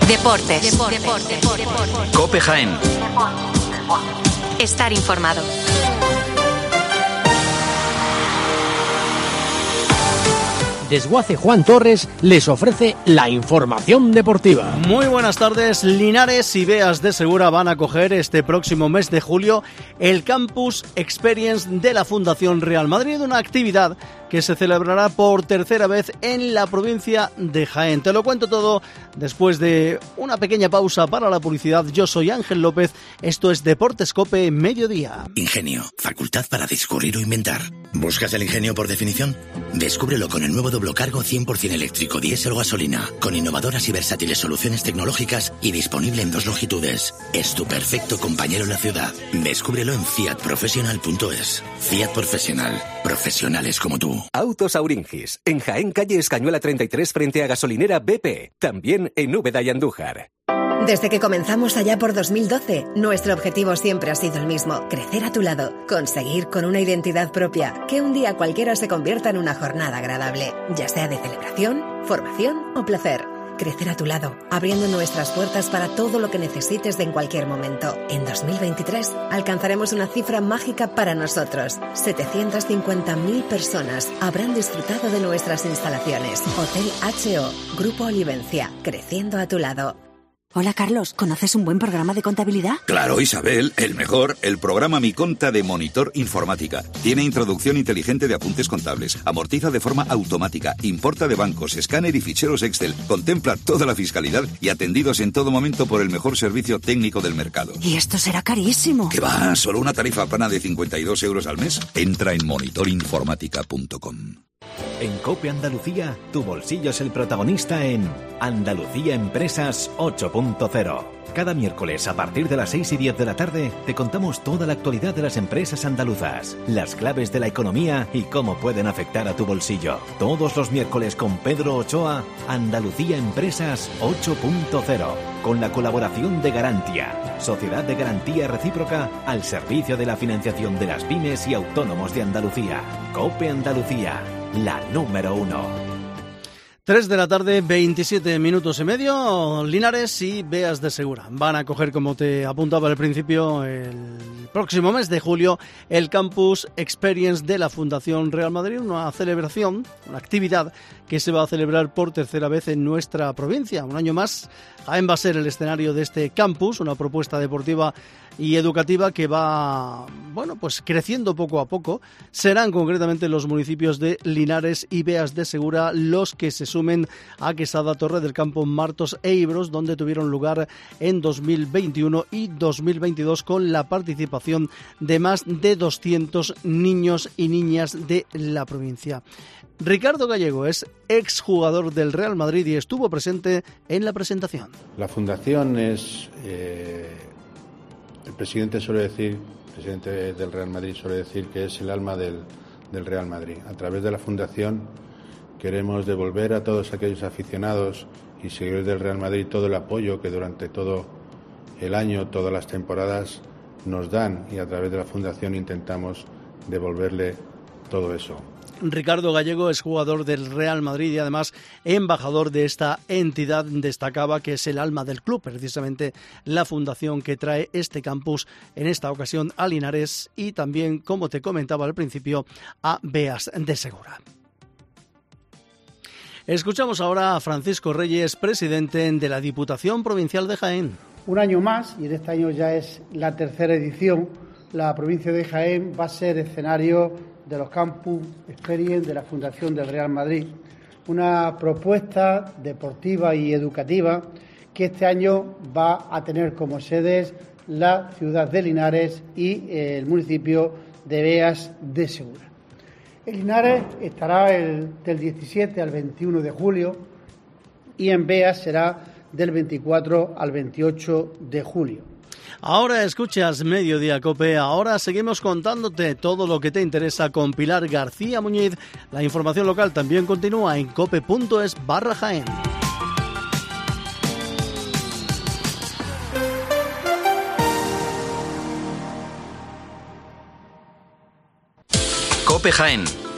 Deportes. COPE Jaén. Estar informado. Desguace Juan Torres les ofrece la información deportiva. Muy buenas tardes. Linares y Beas de Segura van a acoger este próximo mes de julio el Campus Experience de la Fundación Real Madrid, una actividad que se celebrará por tercera vez en la provincia de Jaén. Te lo cuento todo después de una pequeña pausa para la publicidad. Yo soy Ángel López, esto es Deportes COPE Mediodía. Ingenio, facultad para discurrir o inventar. ¿Buscas el ingenio por definición? Descúbrelo con el nuevo doblocargo 100% eléctrico, diésel o gasolina, con innovadoras y versátiles soluciones tecnológicas y disponible en 2 longitudes. Es tu perfecto compañero en la ciudad. Descúbrelo en fiatprofessional.es. Fiat Professional. Profesionales como tú. Autos Auringis. En Jaén, calle Escañuela 33, frente a gasolinera BP. También en Úbeda y Andújar. Desde que comenzamos allá por 2012, nuestro objetivo siempre ha sido el mismo: crecer a tu lado, conseguir con una identidad propia que un día cualquiera se convierta en una jornada agradable, ya sea de celebración, formación o placer. Crecer a tu lado, abriendo nuestras puertas para todo lo que necesites en cualquier momento. En 2023 alcanzaremos una cifra mágica para nosotros. 750.000 personas habrán disfrutado de nuestras instalaciones. Hotel HO, Grupo Olivencia, creciendo a tu lado. Hola Carlos, ¿conoces un buen programa de contabilidad? Claro, Isabel, el mejor, el programa Mi Conta de Monitor Informática. Tiene introducción inteligente de apuntes contables, amortiza de forma automática, importa de bancos, escáner y ficheros Excel, contempla toda la fiscalidad y atendidos en todo momento por el mejor servicio técnico del mercado. ¿Y esto será carísimo? ¿Qué va? ¿Solo una tarifa plana de 52 euros al mes? Entra en monitorinformática.com. En COPE Andalucía, tu bolsillo es el protagonista en Andalucía Empresas 8.0. Cada miércoles a partir de las 6:10 de la tarde te contamos toda la actualidad de las empresas andaluzas, las claves de la economía y cómo pueden afectar a tu bolsillo. Todos los miércoles con Pedro Ochoa, Andalucía Empresas 8.0, con la colaboración de Garantia, Sociedad de Garantía Recíproca al servicio de la financiación de las pymes y autónomos de Andalucía. COPE Andalucía, la número 1. 3 de la tarde, 27 minutos y medio. Linares y Beas de Segura van a acoger, como te apuntaba al principio, el próximo mes de julio el Campus Experience de la Fundación Real Madrid, una celebración, una actividad que se va a celebrar por tercera vez en nuestra provincia. Un año más, Jaén va a ser el escenario de este campus, una propuesta deportiva y educativa que va, pues creciendo poco a poco. Serán concretamente los municipios de Linares y Beas de Segura los que se sumen a Quesada, Torre del Campo, Martos e Ibros, donde tuvieron lugar en 2021 y 2022 con la participación de más de 200 niños y niñas de la provincia. Ricardo Gallego es exjugador del Real Madrid y estuvo presente en la presentación. La fundación es, el presidente del Real Madrid suele decir que es el alma del Real Madrid. A través de la fundación queremos devolver a todos aquellos aficionados y seguidores del Real Madrid todo el apoyo que durante todo el año, todas las temporadas nos dan, y a través de la fundación intentamos devolverle todo eso. Ricardo Gallego es jugador del Real Madrid y además embajador de esta entidad. Destacaba que es el alma del club, precisamente la fundación que trae este campus en esta ocasión a Linares y también, como te comentaba al principio, a Beas de Segura. Escuchamos ahora a Francisco Reyes, presidente de la Diputación Provincial de Jaén. Un año más, y en este año ya es la tercera edición, la provincia de Jaén va a ser escenario de los Campus Experience de la Fundación del Real Madrid, una propuesta deportiva y educativa que este año va a tener como sedes la ciudad de Linares y el municipio de Beas de Segura. En Linares estará del 17 al 21 de julio y en Beas será del 24 al 28 de julio. Ahora escuchas Mediodía COPE, ahora seguimos contándote todo lo que te interesa con Pilar García Muñiz. La información local también continúa en cope.es/Jaén. COPE Jaén.